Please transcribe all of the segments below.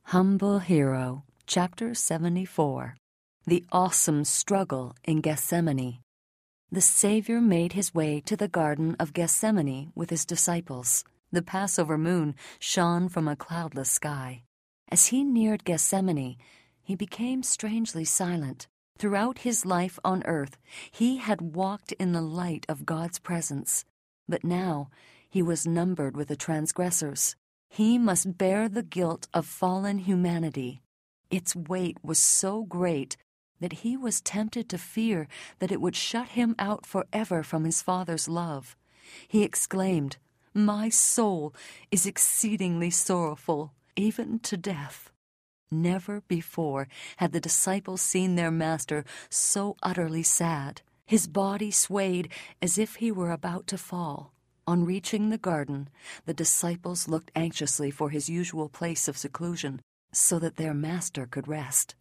Humble Hero, Chapter 74. The Awesome Struggle in Gethsemane. The Savior made his way to the Garden of Gethsemane with his disciples. The Passover moon shone from a cloudless sky. As he neared Gethsemane, he became strangely silent. Throughout his life on earth, he had walked in the light of God's presence. But now he was numbered with the transgressors. He must bear the guilt of fallen humanity. Its weight was so great that he was tempted to fear that it would shut him out forever from his Father's love. He exclaimed, "My soul is exceedingly sorrowful, even to death." Never before had the disciples seen their master so utterly sad. His body swayed as if he were about to fall. On reaching the garden, the disciples looked anxiously for his usual place of seclusion, so that their master could rest.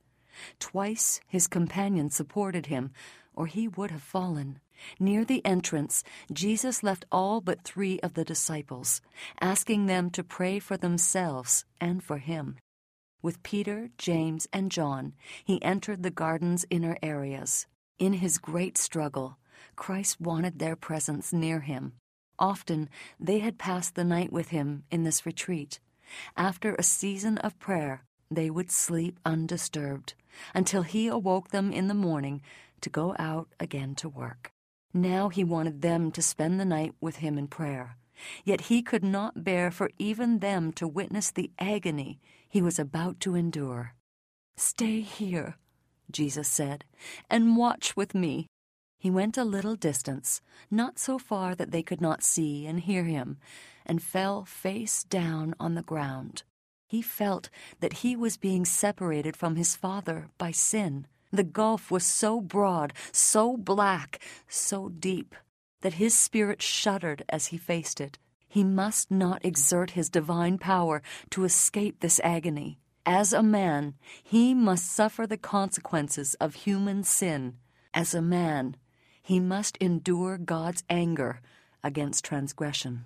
Twice his companions supported him, or he would have fallen. Near the entrance, Jesus left all but 3 of the disciples, asking them to pray for themselves and for him. With Peter, James, and John, he entered the garden's inner areas. In his great struggle, Christ wanted their presence near him. Often they had passed the night with him in this retreat. After a season of prayer, they would sleep undisturbed until he awoke them in the morning to go out again to work. Now he wanted them to spend the night with him in prayer. Yet he could not bear for even them to witness the agony he was about to endure. "Stay here," Jesus said, "and watch with me." He went a little distance, not so far that they could not see and hear him, and fell face down on the ground. He felt that he was being separated from his Father by sin. The gulf was so broad, so black, so deep, that his spirit shuddered as he faced it. He must not exert his divine power to escape this agony. As a man, he must suffer the consequences of human sin. As a man, he must endure God's anger against transgression.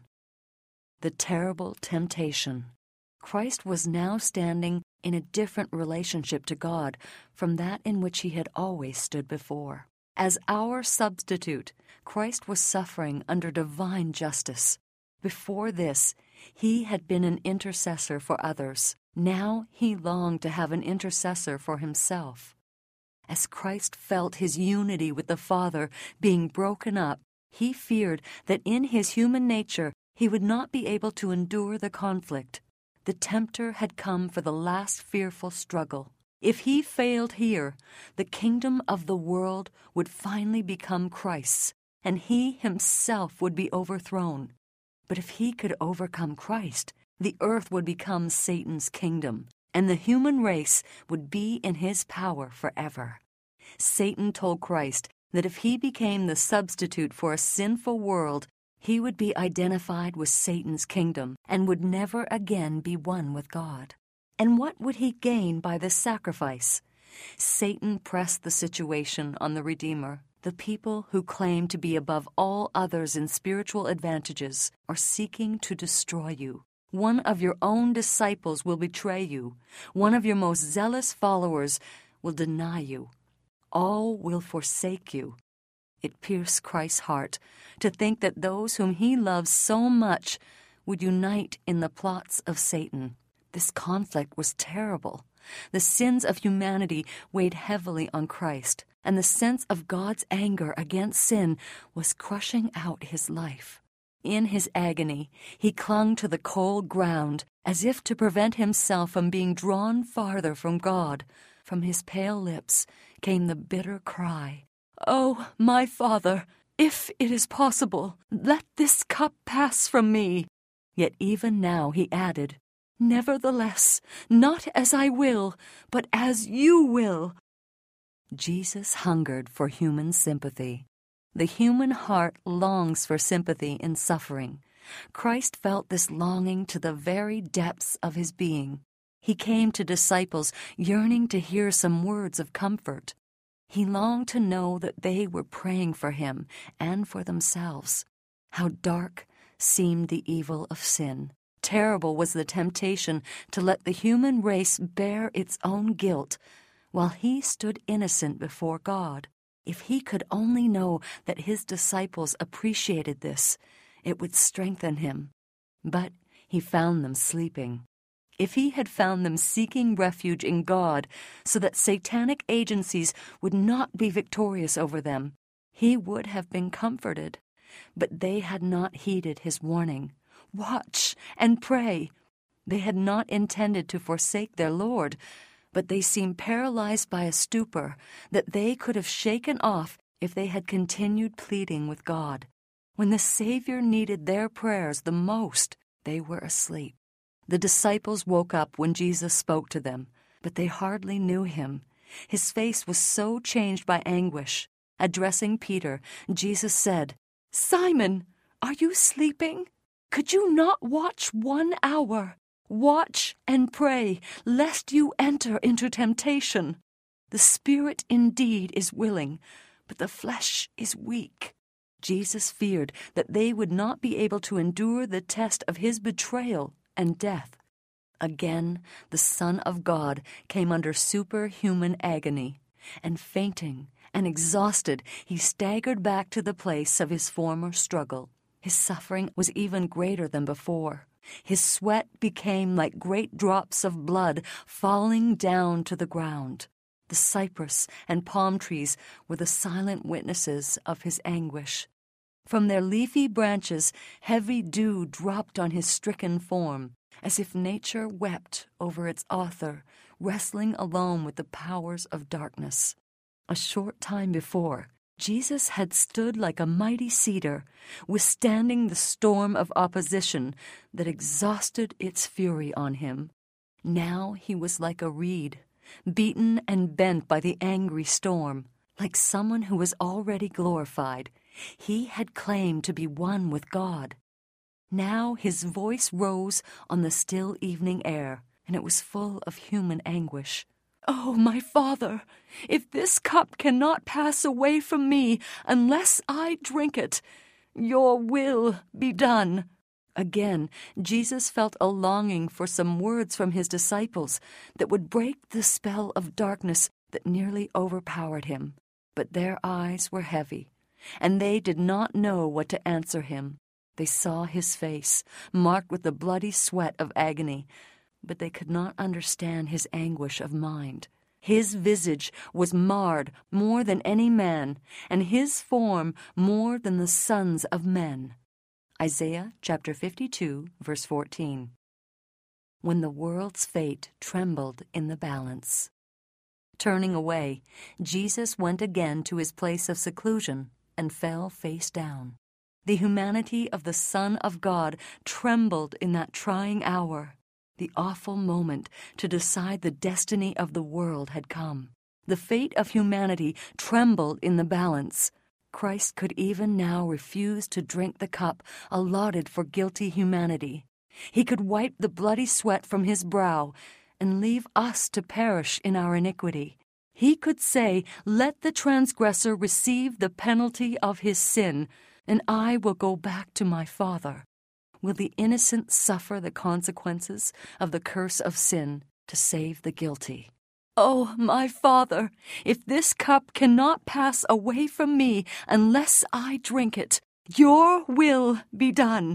The terrible temptation. Christ was now standing in a different relationship to God from that in which he had always stood before. As our substitute, Christ was suffering under divine justice. Before this, he had been an intercessor for others. Now he longed to have an intercessor for himself. As Christ felt his unity with the Father being broken up, he feared that in his human nature he would not be able to endure the conflict. The tempter had come for the last fearful struggle. If he failed here, the kingdom of the world would finally become Christ's, and he himself would be overthrown. But if he could overcome Christ, the earth would become Satan's kingdom, and the human race would be in his power forever. Satan told Christ that if he became the substitute for a sinful world, he would be identified with Satan's kingdom and would never again be one with God. And what would he gain by this sacrifice? Satan pressed the situation on the Redeemer. The people who claim to be above all others in spiritual advantages are seeking to destroy you. One of your own disciples will betray you. One of your most zealous followers will deny you. All will forsake you. It pierced Christ's heart to think that those whom he loves so much would unite in the plots of Satan. This conflict was terrible. The sins of humanity weighed heavily on Christ, and the sense of God's anger against sin was crushing out his life. In his agony, he clung to the cold ground as if to prevent himself from being drawn farther from God. From his pale lips came the bitter cry, "Oh, my Father, if it is possible, let this cup pass from me." Yet even now he added, "Nevertheless, not as I will, but as you will." Jesus hungered for human sympathy. The human heart longs for sympathy in suffering. Christ felt this longing to the very depths of his being. He came to disciples yearning to hear some words of comfort. He longed to know that they were praying for him and for themselves. How dark seemed the evil of sin. Terrible was the temptation to let the human race bear its own guilt, while he stood innocent before God. If he could only know that his disciples appreciated this, it would strengthen him. But he found them sleeping. If he had found them seeking refuge in God so that satanic agencies would not be victorious over them, he would have been comforted. But they had not heeded his warning. Watch and pray. They had not intended to forsake their Lord, but they seemed paralyzed by a stupor that they could have shaken off if they had continued pleading with God. When the Savior needed their prayers the most, they were asleep. The disciples woke up when Jesus spoke to them, but they hardly knew him. His face was so changed by anguish. Addressing Peter, Jesus said, "Simon, are you sleeping? Could you not watch 1 hour? Watch and pray, lest you enter into temptation. The spirit indeed is willing, but the flesh is weak." Jesus feared that they would not be able to endure the test of his betrayal and death. Again, the Son of God came under superhuman agony, and fainting and exhausted, he staggered back to the place of his former struggle. His suffering was even greater than before. His sweat became like great drops of blood falling down to the ground. The cypress and palm trees were the silent witnesses of his anguish. From their leafy branches, heavy dew dropped on his stricken form, as if nature wept over its author, wrestling alone with the powers of darkness. A short time before, Jesus had stood like a mighty cedar, withstanding the storm of opposition that exhausted its fury on him. Now he was like a reed, beaten and bent by the angry storm. Like someone who was already glorified, he had claimed to be one with God. Now his voice rose on the still evening air, and it was full of human anguish. "Oh, my Father, if this cup cannot pass away from me unless I drink it, your will be done." Again, Jesus felt a longing for some words from his disciples that would break the spell of darkness that nearly overpowered him. But their eyes were heavy, and they did not know what to answer him. They saw his face, marked with the bloody sweat of agony, but they could not understand his anguish of mind. His visage was marred more than any man, and his form more than the sons of men. Isaiah chapter 52, verse 14. When the world's fate trembled in the balance. Turning away, Jesus went again to his place of seclusion and fell face down. The humanity of the Son of God trembled in that trying hour. The awful moment to decide the destiny of the world had come. The fate of humanity trembled in the balance. Christ could even now refuse to drink the cup allotted for guilty humanity. He could wipe the bloody sweat from his brow and leave us to perish in our iniquity. He could say, "Let the transgressor receive the penalty of his sin, and I will go back to my Father." Will the innocent suffer the consequences of the curse of sin to save the guilty? "Oh, my Father, if this cup cannot pass away from me unless I drink it, your will be done."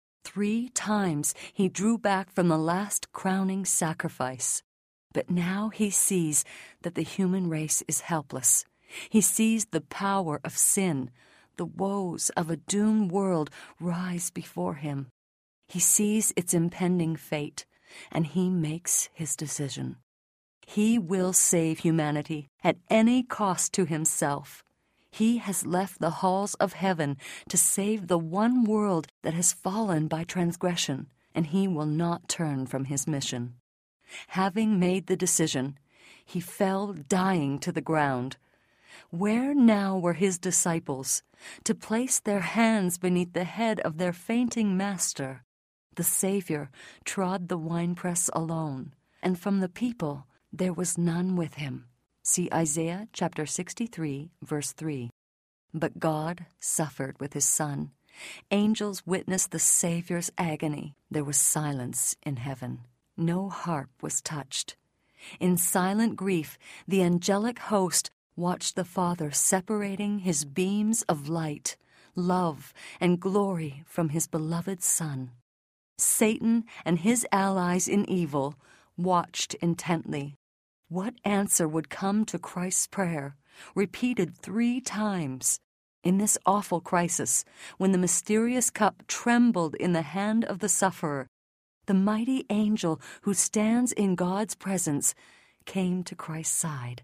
3 times he drew back from the last crowning sacrifice. But now he sees that the human race is helpless. He sees the power of sin, the woes of a doomed world rise before him. He sees its impending fate, and he makes his decision. He will save humanity at any cost to himself. He has left the halls of heaven to save the one world that has fallen by transgression, and he will not turn from his mission. Having made the decision, he fell dying to the ground. Where now were his disciples to place their hands beneath the head of their fainting master? The Savior trod the winepress alone, and from the people there was none with him. See Isaiah chapter 63, verse 3. But God suffered with his Son, Angels witnessed the Savior's agony. There was silence in heaven. No harp was touched. In silent grief, the angelic host watched the Father separating his beams of light, love, and glory from his beloved Son. Satan and his allies in evil watched intently. What answer would come to Christ's prayer, repeated 3 times? In this awful crisis, when the mysterious cup trembled in the hand of the sufferer, the mighty angel who stands in God's presence came to Christ's side.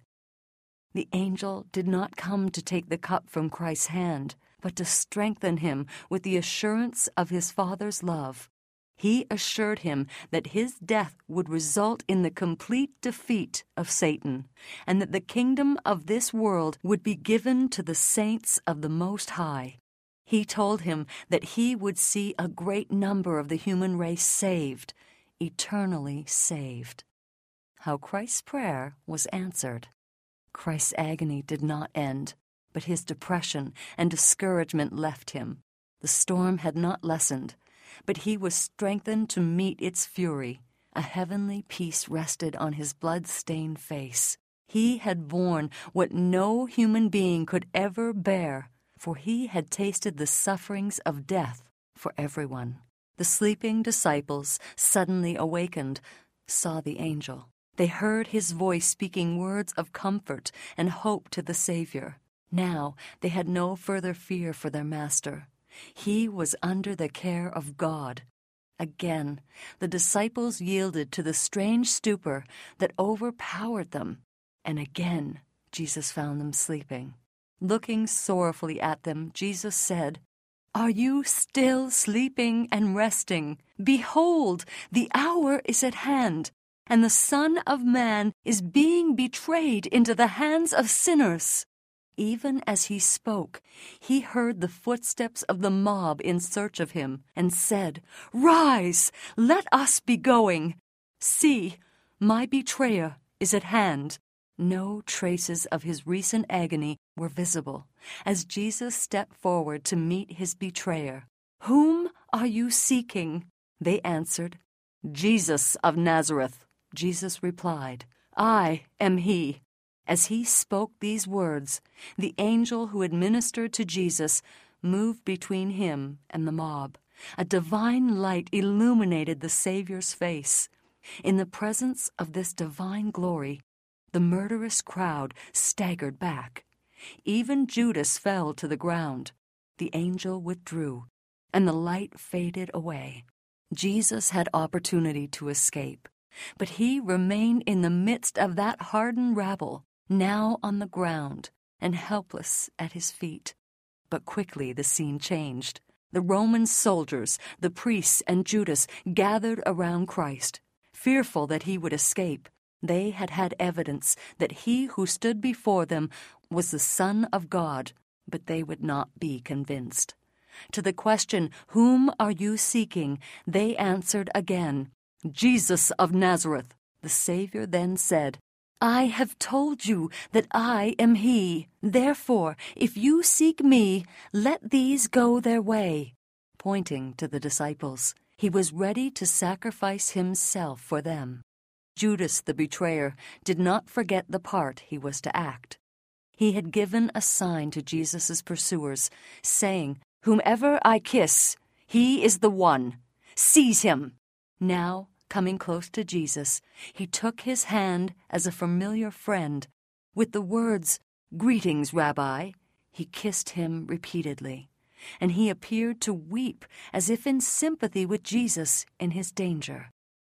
The angel did not come to take the cup from Christ's hand, but to strengthen him with the assurance of his Father's love. He assured him that his death would result in the complete defeat of Satan, and that the kingdom of this world would be given to the saints of the Most High. He told him that he would see a great number of the human race saved, eternally saved. How Christ's prayer was answered. Christ's agony did not end, but his depression and discouragement left him. The storm had not lessened, but he was strengthened to meet its fury. A heavenly peace rested on his blood-stained face. He had borne what no human being could ever bear, for he had tasted the sufferings of death for everyone. The sleeping disciples, suddenly awakened, saw the angel. They heard his voice speaking words of comfort and hope to the Savior. Now they had no further fear for their master. He was under the care of God. Again, the disciples yielded to the strange stupor that overpowered them, and again Jesus found them sleeping. Looking sorrowfully at them, Jesus said, "Are you still sleeping and resting? Behold, the hour is at hand, and the Son of Man is being betrayed into the hands of sinners." Even as he spoke, he heard the footsteps of the mob in search of him, and said, "Rise, let us be going. See, my betrayer is at hand." No traces of his recent agony were visible as Jesus stepped forward to meet his betrayer. "Whom are you seeking?" They answered, "Jesus of Nazareth." Jesus replied, "I am he." As he spoke these words, the angel who had ministered to Jesus moved between him and the mob. A divine light illuminated the Savior's face. In the presence of this divine glory, the murderous crowd staggered back. Even Judas fell to the ground. The angel withdrew, and the light faded away. Jesus had opportunity to escape, but he remained in the midst of that hardened rabble, now on the ground and helpless at his feet. But quickly the scene changed. The Roman soldiers, the priests, and Judas gathered around Christ. Fearful that he would escape, they had had evidence that he who stood before them was the Son of God, but they would not be convinced. To the question, "Whom are you seeking?" they answered again, "Jesus of Nazareth." The Savior then said, "I have told you that I am he. Therefore, if you seek me, let these go their way." Pointing to the disciples, he was ready to sacrifice himself for them. Judas the betrayer did not forget the part he was to act. He had given a sign to Jesus' pursuers, saying, "Whomever I kiss, he is the one. Seize him." Now, coming close to Jesus, he took his hand as a familiar friend. With the words, "Greetings, Rabbi," he kissed him repeatedly, and he appeared to weep as if in sympathy with Jesus in his danger.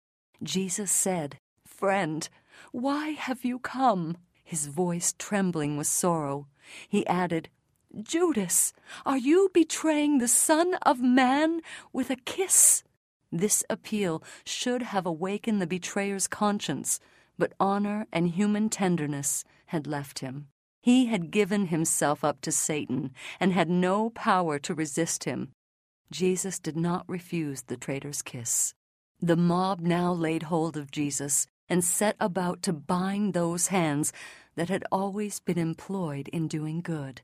Jesus said, "Friend, why have you come?" His voice trembling with sorrow. He added, "Judas, are you betraying the Son of Man with a kiss?" This appeal should have awakened the betrayer's conscience, but honor and human tenderness had left him. He had given himself up to Satan and had no power to resist him. Jesus did not refuse the traitor's kiss. The mob now laid hold of Jesus and set about to bind those hands that had always been employed in doing good.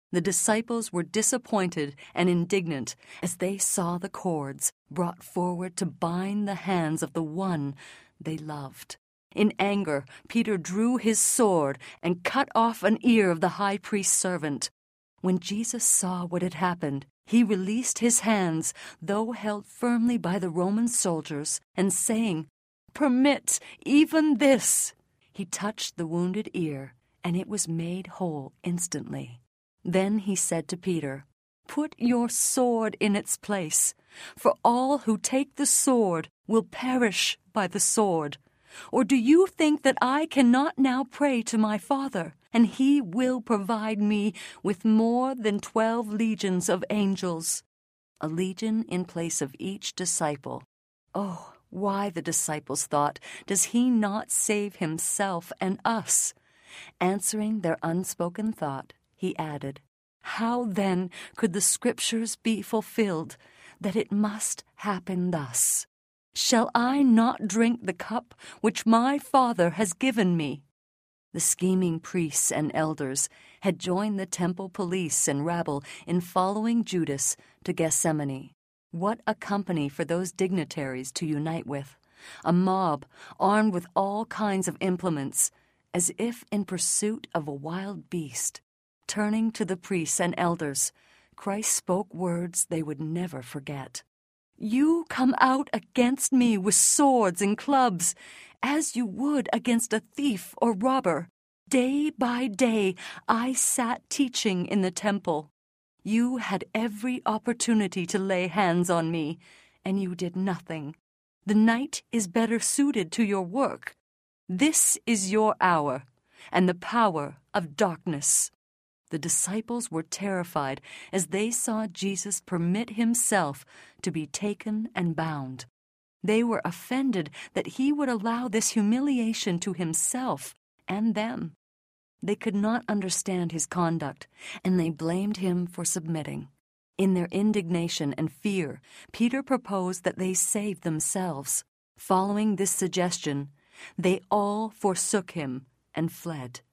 The disciples were disappointed and indignant as they saw the cords brought forward to bind the hands of the one they loved. In anger, Peter drew his sword and cut off an ear of the high priest's servant. When Jesus saw what had happened, he released his hands, though held firmly by the Roman soldiers, and saying, "Permit even this," he touched the wounded ear, and it was made whole instantly. Then he said to Peter, "Put your sword in its place, for all who take the sword will perish by the sword. Or do you think that I cannot now pray to my Father, and he will provide me with more than 12 legions of angels?" A legion in place of each disciple. Oh, why, the disciples thought, does he not save himself and us? Answering their unspoken thought, he added, "How then could the Scriptures be fulfilled, that it must happen thus? Shall I not drink the cup which my Father has given me?" The scheming priests and elders had joined the temple police and rabble in following Judas to Gethsemane. What a company for those dignitaries to unite with! A mob armed with all kinds of implements, as if in pursuit of a wild beast. Turning to the priests and elders, Christ spoke words they would never forget. "You come out against me with swords and clubs, as you would against a thief or robber. Day by day I sat teaching in the temple. You had every opportunity to lay hands on me, and you did nothing. The night is better suited to your work. This is your hour, and the power of darkness." The disciples were terrified as they saw Jesus permit himself to be taken and bound. They were offended that he would allow this humiliation to himself and them. They could not understand his conduct, and they blamed him for submitting. In their indignation and fear, Peter proposed that they save themselves. Following this suggestion, they all forsook him and fled.